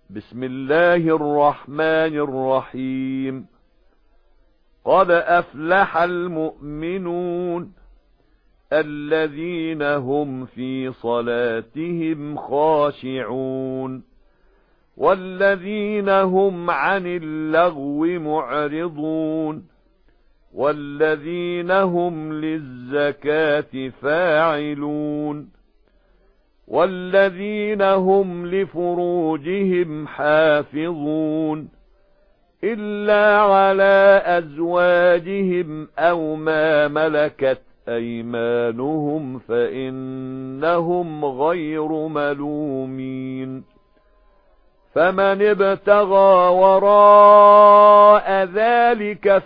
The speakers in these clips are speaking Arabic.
بسم الله الرحمن الرحيم. قد أفلح المؤمنون الذين هم في صلاتهم خاشعون والذين هم عن اللغو معرضون والذين هم للزكاة فاعلون والذين هم لفروجهم حافظون إلا على أزواجهم أو ما ملكت أيمانهم فإنهم غير ملومين. فمن ابتغى وراء ذلك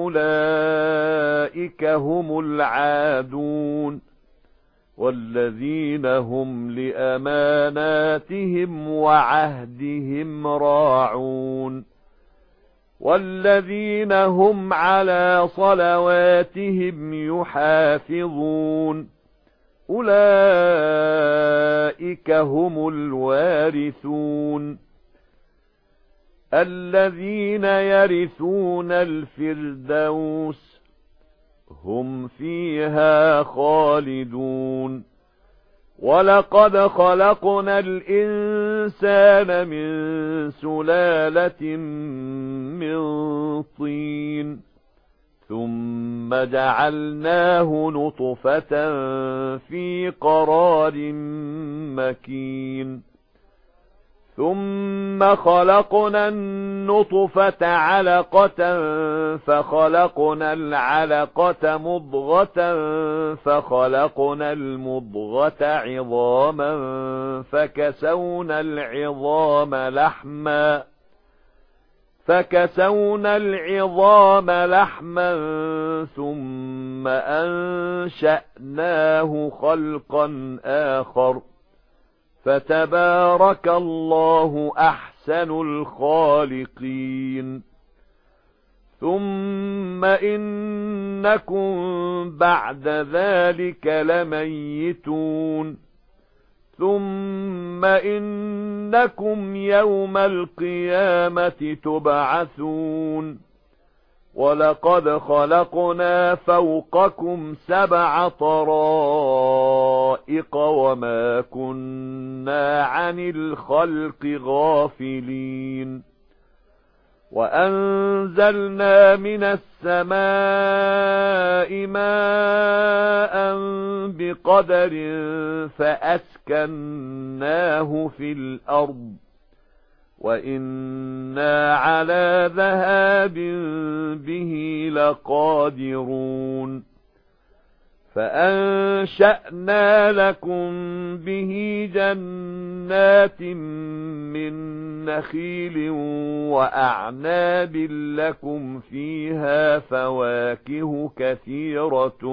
فأولئك هم العادون والذين هم لأماناتهم وعهدهم راعون والذين هم على صلواتهم يحافظون أولئك هم الوارثون الذين يرثون الفردوس هم فيها خالدون. ولقد خلقنا الإنسان من سلالة من طين ثم جعلناه نطفة في قرار مكين ثم خلقنا النطفة علقة فخلقنا العلقة مضغة فخلقنا المضغة عظاما فكسونا العظام لحما ثم أنشأناه خلقا آخر فتبارك الله أحسن الخالقين. ثم إنكم بعد ذلك لميتون ثم إنكم يوم القيامة تبعثون. ولقد خلقنا فوقكم 7 طرائق وما كنا عن الخلق غافلين. وأنزلنا من السماء ماء بقدر فأسكناه في الأرض وإنا على ذهاب به لقادرون. فأنشأنا لكم به جنات من نخيل وأعناب لكم فيها فواكه كثيرة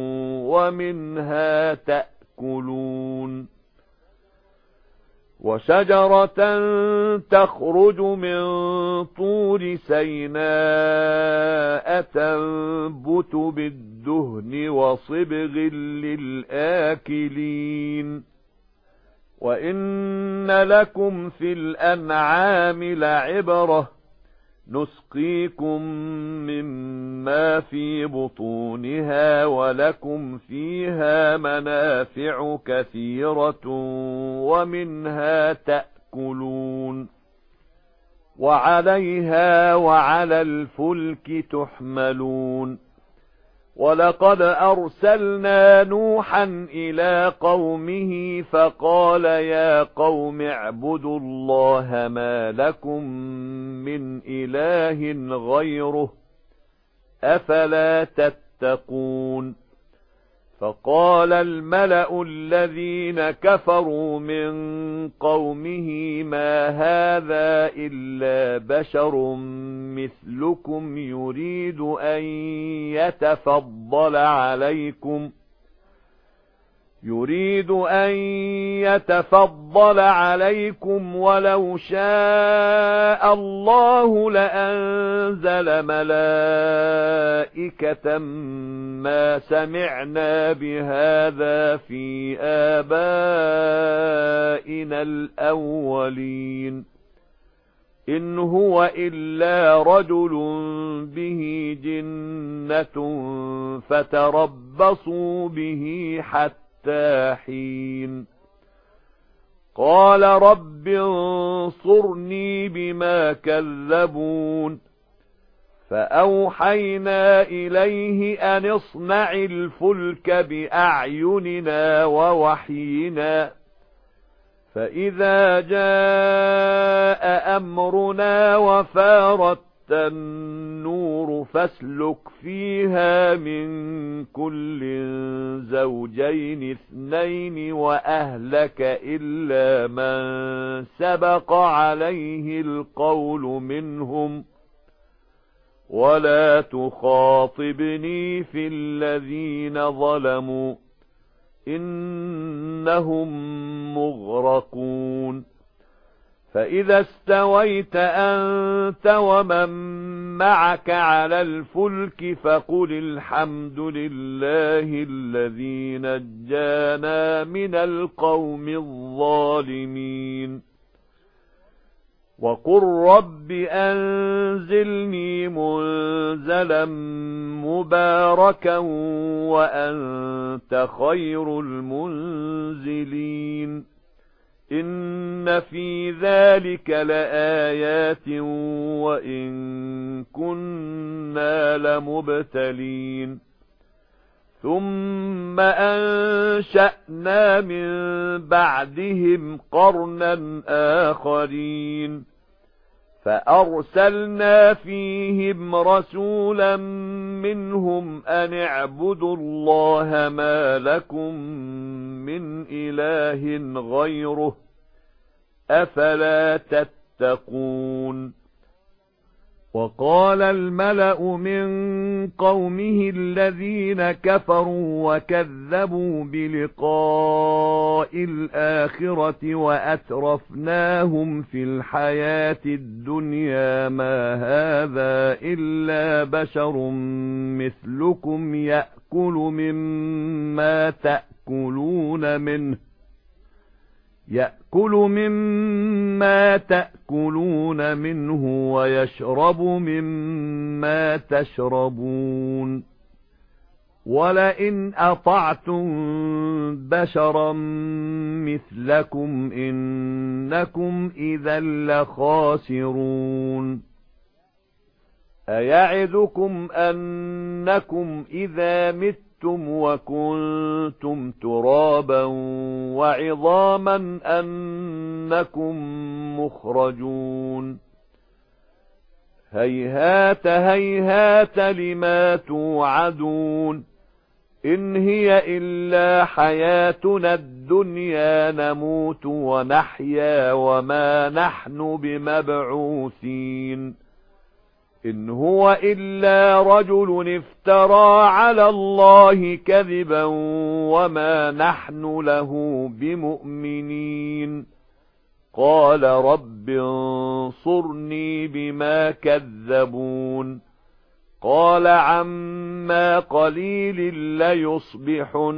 ومنها تأكلون. وشجرة تخرج من طور سيناء تنبت بالدهن وصبغ للآكلين. وإن لكم في الأنعام لعبرة نسقيكم مما في بطونها ولكم فيها منافع كثيرة ومنها تأكلون وعليها وعلى الفلك تحملون. ولقد أرسلنا نوحا إلى قومه فقال يا قوم اعبدوا الله ما لكم من إله غيره أفلا تتقون. فقال الملأ الذين كفروا من قومه ما هذا إلا بشر مثلكم يريد أن يتفضل عليكم ولو شاء الله لأنزل ملائكة ما سمعنا بهذا في آبائنا الأولين إن هو إلا رجل به جنة فتربصوا به حتى حين قال رب انصرني بما كذبون فأوحينا إليه أن اصنع الفلك بأعيننا ووحينا فإذا جاء أمرنا وفارت النور فاسلك فيها من كل زوجين اثنين وأهلك إلا من سبق عليه القول منهم ولا تخاطبني في الذين ظلموا إنهم مغرقون فإذا استويت أنت ومن معك على الفلك فقل الحمد لله الذي نجانا من القوم الظالمين وقل رب أنزلني منزلا مباركا وأنت خير المنزلين إن في ذلك لآيات وإن كنا لمبتلين ثم أنشأنا من بعدهم قرنا آخرين فأرسلنا فيهم رسولا منهم أن اعبدوا الله ما لكم من إله غيره أفلا تتقون وقال الملأ من قومه الذين كفروا وكذبوا بلقاء الآخرة وأترفناهم في الحياة الدنيا ما هذا إلا بشر مثلكم يأكل مما تأكلون منه ويشرب مما تشربون ولئن أطعتم بشرا مثلكم إنكم إذا لخاسرون أيعدكم أنكم إذا متم وكنتم ترابا وعظاما أنكم مخرجون هيهات هيهات لما توعدون إن هي إلا حياتنا الدنيا نموت ونحيا وما نحن بمبعوثين إن هو إلا رجل افترى على الله كذبا وما نحن له بمؤمنين قال رب انصرني بما كذبون قال عما قليل ليصبحن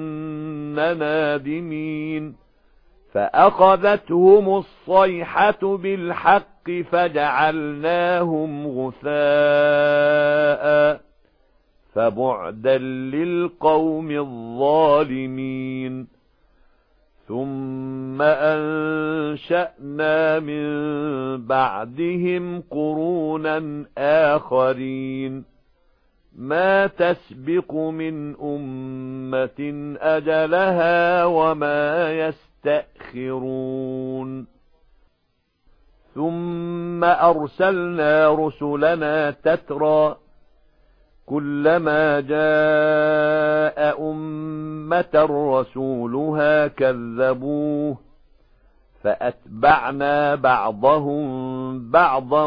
نادمين فأخذتهم الصيحة بالحق فجعلناهم غثاء فبعدا للقوم الظالمين ثم أنشأنا من بعدهم قرونا آخرين ما تسبق من أمة أجلها وما يستأخرون ثم أرسلنا رسلنا تترى كلما جاء أمة رسولها كذبوه فأتبعنا بعضهم بعضا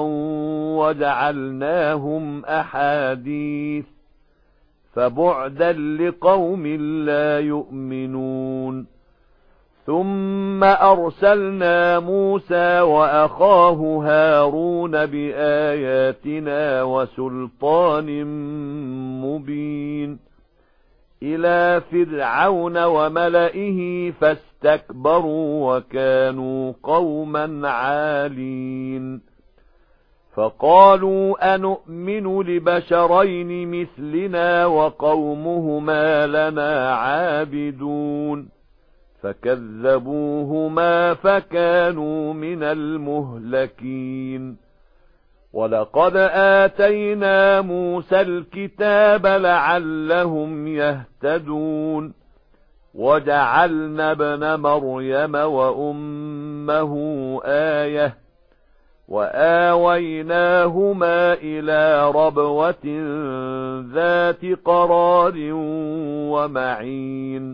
وجعلناهم أحاديث فبعدا لقوم لا يؤمنون ثم أرسلنا موسى وأخاه هارون بآياتنا وسلطان مبين إلى فرعون وملئه فاستكبروا وكانوا قوما عالين فقالوا أنؤمن لبشرين مثلنا وقومهما لنا عابدون فكذبوهما فكانوا من المهلكين ولقد آتينا موسى الكتاب لعلهم يهتدون وجعلنا ابن مريم وأمه آية وآويناهما إلى ربوة ذات قرار ومعين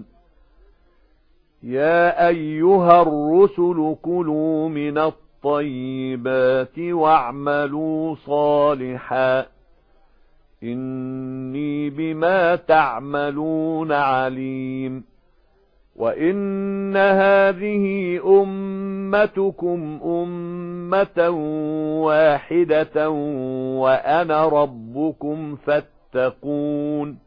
يا أيها الرسل كلوا من الطيبات واعملوا صالحا إني بما تعملون عليم وإن هذه أمتكم أمة واحدة وأنا ربكم فاتقون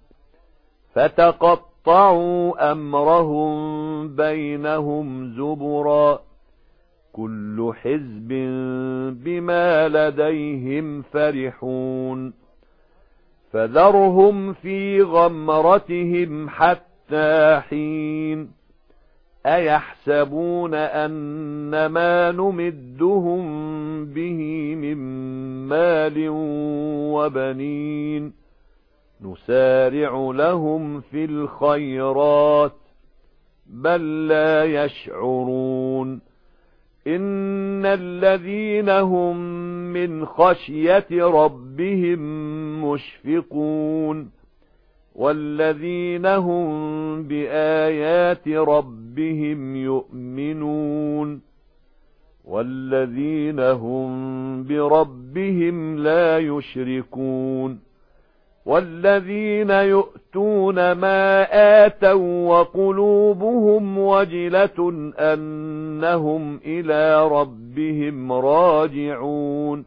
فتقطعوا أمرهم بينهم زبرا كل حزب بما لديهم فرحون فذرهم في غمرتهم حتى حين أيحسبون أن ما نمدهم به من مال وبنين نسارع لهم في الخيرات بل لا يشعرون إن الذين هم من خشية ربهم مشفقون والذين هم بآيات ربهم يؤمنون والذين هم بربهم لا يشركون والذين يؤتون ما آتوا وقلوبهم وجلة أنهم إلى ربهم راجعون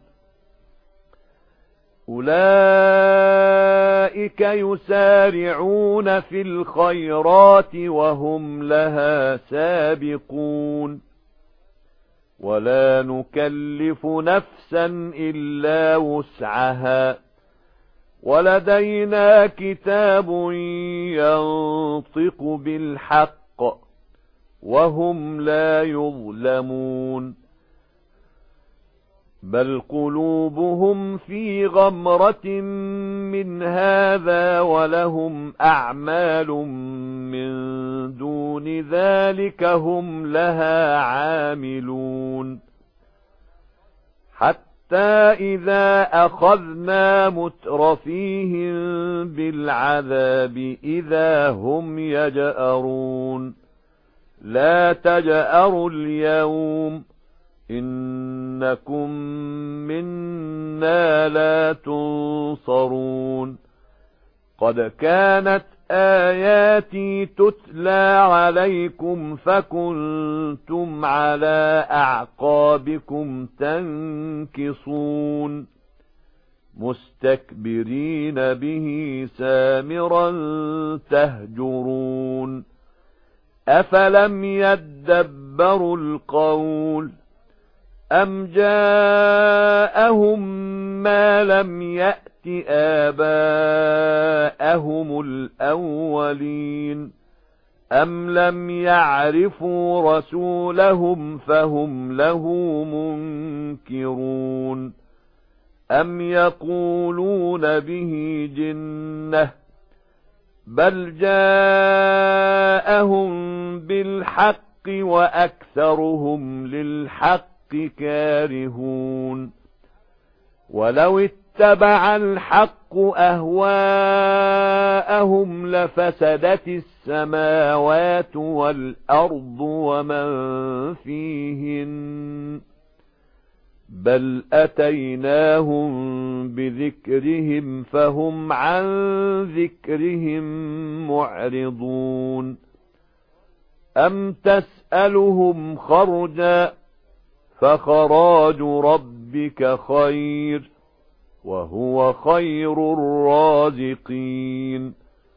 أولئك يسارعون في الخيرات وهم لها سابقون ولا نكلف نفسا إلا وسعها ولدينا كتاب ينطق بالحق وهم لا يظلمون بل قلوبهم في غمرة من هذا ولهم أعمال من دون ذلك هم لها عاملون حتى إذا أخذنا مترفيهم بالعذاب إذا هم يجأرون لا تجأروا اليوم إنكم منا لا تنصرون قد كانت آياتي تتلى عليكم فكنتم على أعقابكم تنكصون مستكبرين به سامرا تهجرون أفلم يدبروا القول أم جاءهم ما لم يأت آباءهم الأولين أم لم يعرفوا رسولهم فهم له منكرون أم يقولون به جنة بل جاءهم بالحق وأكثرهم للحق كارهون ولو اتبع الحق أهواءهم لفسدت السماوات والأرض ومن فيهن بل أتيناهم بذكرهم فهم عن ذكرهم معرضون أم تسألهم خرجا فخراج ربك خير وهو خير الرازقين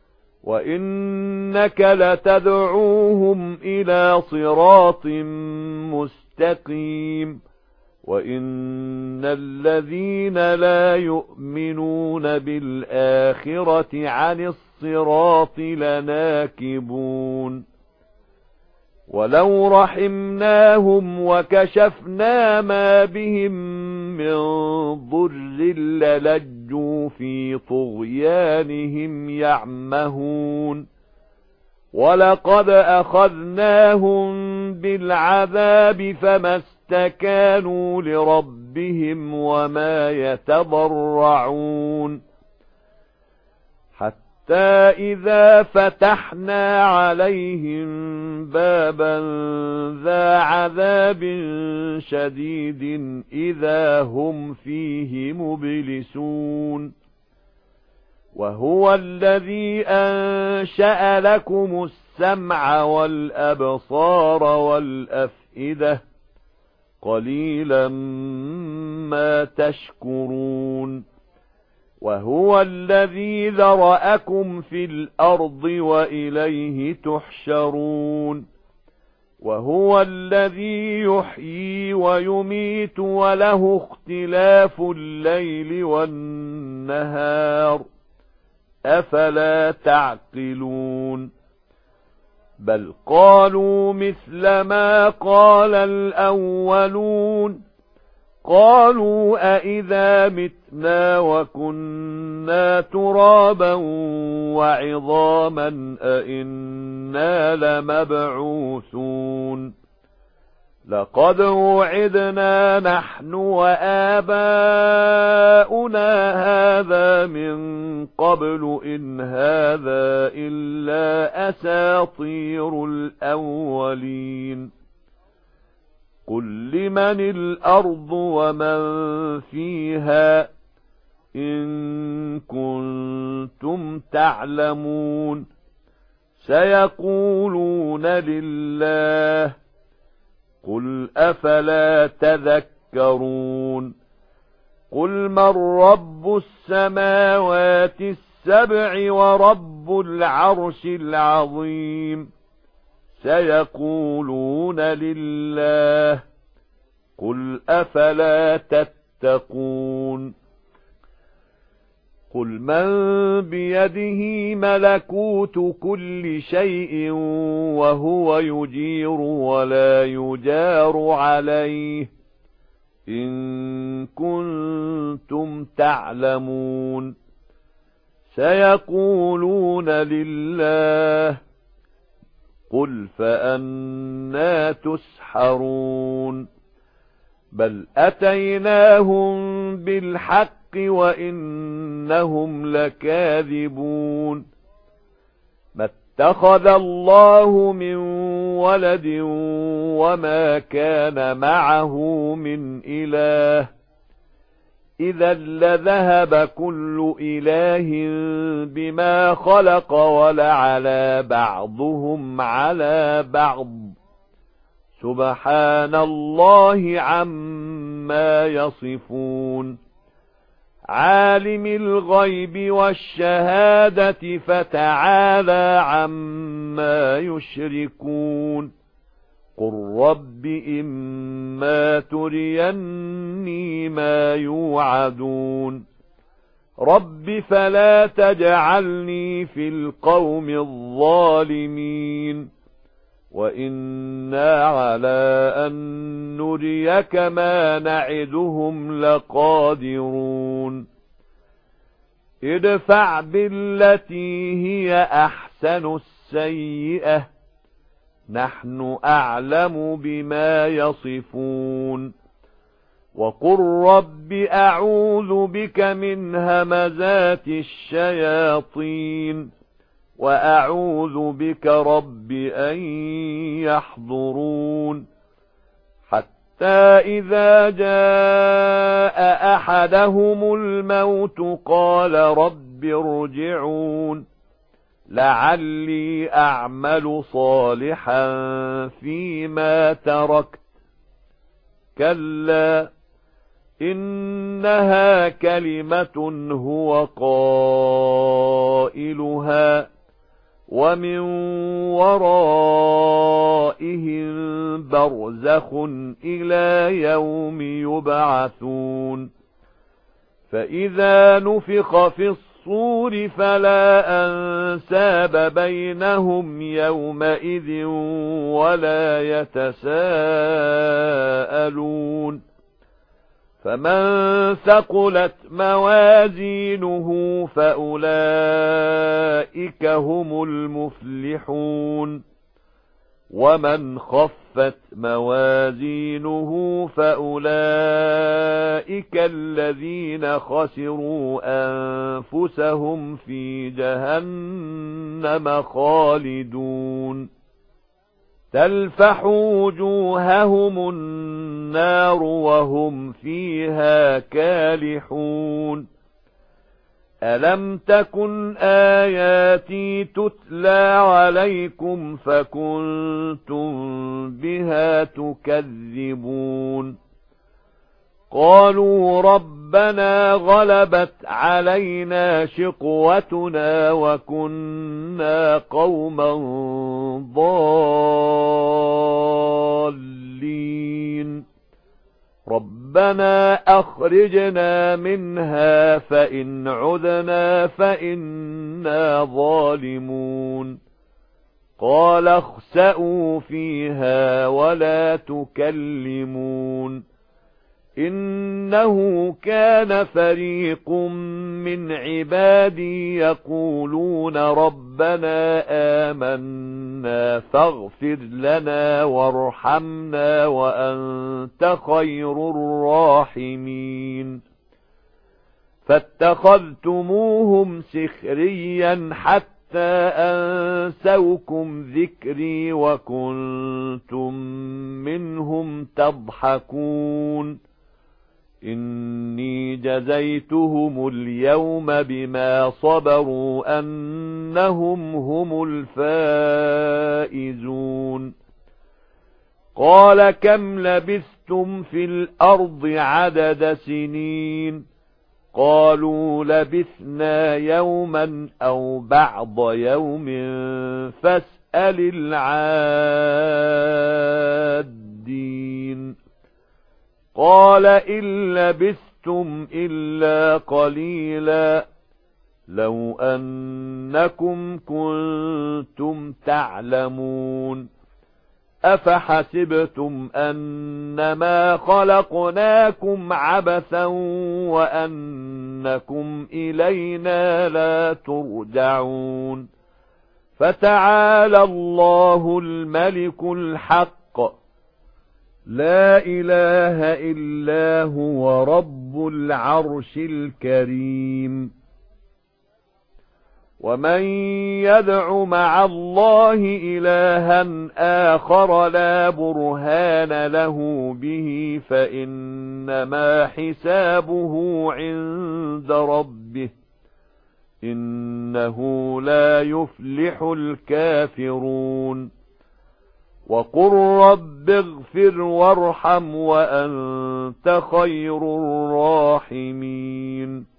وإنك لتدعوهم إلى صراط مستقيم وإن إِنَّ الَّذِينَ لَا يُؤْمِنُونَ بِالْآخِرَةِ عَنِ الصِّرَاطِ لَنَاكِبُونَ وَلَوْ رَحِمْنَاهُمْ وَكَشَفْنَا مَا بِهِمْ مِنْ ضُرٍّ لَلَجُّوا فِي طُغْيَانِهِمْ يَعْمَهُونَ وَلَقَدْ أَخَذْنَاهُمْ بِالْعَذَابِ فَمَا اسْتَكَانُوا لِرَبِّهِمْ وَمَا يَتَضَرَّعُونَ حَتَّى إِذَا فَتَحْنَا عَلَيْهِمْ بَابًا ذَا عَذَابٍ شَدِيدٍ إِذَا هُمْ فِيهِ مُبْلِسُونَ وَهُوَ الَّذِي أَنشَأَ لَكُمُ السَّمْعَ وَالْأَبْصَارَ وَالْأَفْئِدَةَ قَلِيلًا مَا تَشْكُرُونَ وَهُوَ الَّذِي ذَرَأَكُمْ فِي الْأَرْضِ وَإِلَيْهِ تُحْشَرُونَ وَهُوَ الَّذِي يُحْيِي وَيُمِيتُ وَلَهُ اخْتِلَافُ اللَّيْلِ وَالنَّهَارِ أَفَلَا تَعْقِلُونَ بَلْ قَالُوا مِثْلَ مَا قَالَ الْأَوَّلُونَ قَالُوا أَإِذَا مِتْنَا وَكُنَّا تُرَابًا وَعِظَامًا أَإِنَّا لَمَبْعُوثُونَ لَقَدْ وُعِدْنَا نَحْنُ وَآبَاؤُنَا هَذَا مِنْ قَبْلُ إِنْ هَذَا إِلَّا أَسَاطِيرُ الْأَوَّلِينَ قُل لِّمَنِ الْأَرْضُ وَمَن فِيهَا إِن كُنتُمْ تَعْلَمُونَ سَيَقُولُونَ لِلَّهِ قُلْ أَفَلَا تَذَكَّرُونَ قُلْ مَن رَّبُّ السَّمَاوَاتِ السَّبْعِ وَرَبُّ الْعَرْشِ الْعَظِيمِ سَيَقُولُونَ لِلَّهِ قُلْ أَفَلَا تَتَّقُونَ قُلْ مَن بِيَدِهِ مَلَكُوتُ كُلِّ شَيْءٍ وَهُوَ يُجِيرُ وَلَا يُجَارُ عَلَيْهِ إِن كُنتُمْ تَعْلَمُونَ سَيَقُولُونَ لِلَّهِ قُلْ فَأَنَّى تُسْحَرُونَ بَلْ أَتَيْنَاهُمْ بِالْحَقِّ وَإِنَّهُمْ لَكَاذِبُونَ مَا اتَّخَذَ اللَّهُ مِنْ وَلَدٍ وَمَا كَانَ مَعَهُ مِنْ إِلَٰهٍ إِذًا لَّذَهَبَ كُلُّ إِلَٰهٍ بِمَا خَلَقَ وَلَعَلَا بَعْضُهُمْ عَلَى بَعْضٍ سُبْحَانَ اللَّهِ عَمَّا يَصِفُونَ عَالِمِ الْغَيْبِ وَالشَّهَادَةِ فَتَعَالَى عَمَّا يُشْرِكُونَ قُل رَّبِّ إِمَّا تُرِيَنِّي مَا يُوعَدُونَ رَبِّ فَلَا تَجْعَلْنِي فِي الْقَوْمِ الظَّالِمِينَ وَإِنَّا عَلَى أَن نُّرِيَكَ مَا نَعِدُهُمْ لَقَادِرُونَ ادْفَعْ بِالَّتِي هِيَ أَحْسَنُ السَّيِّئَةَ نَحْنُ أَعْلَمُ بِمَا يَصِفُونَ وَقُل رَّبِّ أَعُوذُ بِكَ مِنْ هَمَزَاتِ الشَّيَاطِينِ وَأَعُوذُ بِكَ رَبِّ أَن يَحْضُرُونِ حَتَّى إِذَا جَاءَ أَحَدَهُمُ الْمَوْتُ قَالَ رَبِّ ارْجِعُونِ لَعَلِّي أَعْمَلُ صَالِحًا فِيمَا تَرَكْتُ كَلَّا إِنَّهَا كَلِمَةٌ هُوَ قَائِلُهَا ومن ورائهم برزخ إلى يوم يبعثون فإذا نفخ في الصور فلا أنساب بينهم يومئذ ولا يتساءلون فمن ثقلت موازينه فأولئك هم المفلحون ومن خفت موازينه فأولئك الذين خسروا أنفسهم في جهنم خالدون تلفح وجوههم النار وهم فيها كالحون ألم تكن آياتي تتلى عليكم فكنتم بها تكذبون قالوا ربنا غلبت علينا شقوتنا وكنا قوما ضالين ربنا أخرجنا منها فإن عدنا فإنا ظالمون قال اخسئوا فيها ولا تكلمون إنه كان فريق من عبادي يقولون ربنا آمنا فاغفر لنا وارحمنا وأنت خير الراحمين فاتخذتموهم سخريا حتى أنسوكم ذكري وكنتم منهم تضحكون إني جزيتهم اليوم بما صبروا أنهم هم الفائزون قال كم لبثتم في الأرض عدد سنين قالوا لبثنا يوما أو بعض يوم فاسأل العادين قال إن لبثتم إلا قليلا لو أنكم كنتم تعلمون أفحسبتم أنما خلقناكم عبثا وأنكم إلينا لا ترجعون فتعالى الله الملك الحق لا إله إلا هو رب العرش الكريم ومن يدع مع الله إلها آخر لا برهان له به فإنما حسابه عند ربه إنه لا يفلح الكافرون وقل رب اغفر وارحم وأنت خير الراحمين